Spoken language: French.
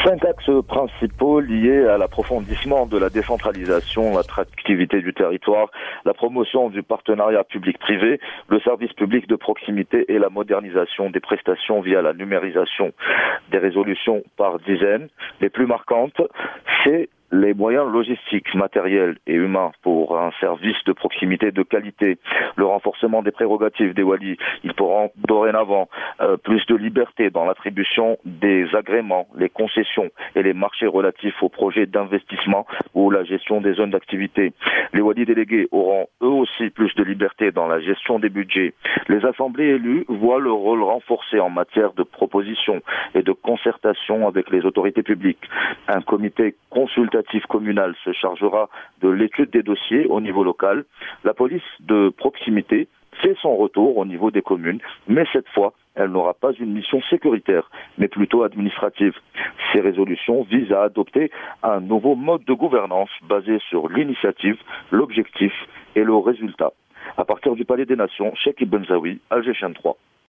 5 axes principaux liés à l'approfondissement de la décentralisation, l'attractivité du territoire, la promotion du partenariat public-privé, le service public de proximité et la modernisation des prestations via la numérisation. Des résolutions par dizaines. Les plus marquantes, c'est les moyens logistiques, matériels et humains pour un service de proximité de qualité, le renforcement des prérogatives des walis. Ils pourront dorénavant plus de liberté dans l'attribution des agréments, les concessions et les marchés relatifs aux projets d'investissement ou la gestion des zones d'activité. Les walis délégués auront eux aussi plus de liberté dans la gestion des budgets. Les assemblées élues voient leur rôle renforcé en matière de proposition et de concertation avec les autorités publiques. Un comité consultatif communal se chargera de l'étude des dossiers au niveau local. La police de proximité fait son retour au niveau des communes, mais cette fois, elle n'aura pas une mission sécuritaire, mais plutôt administrative. Ces résolutions visent à adopter un nouveau mode de gouvernance basé sur l'initiative, l'objectif et le résultat. À partir du Palais des Nations, Cheikh Ibn Zawi, Alger Chaîne 3.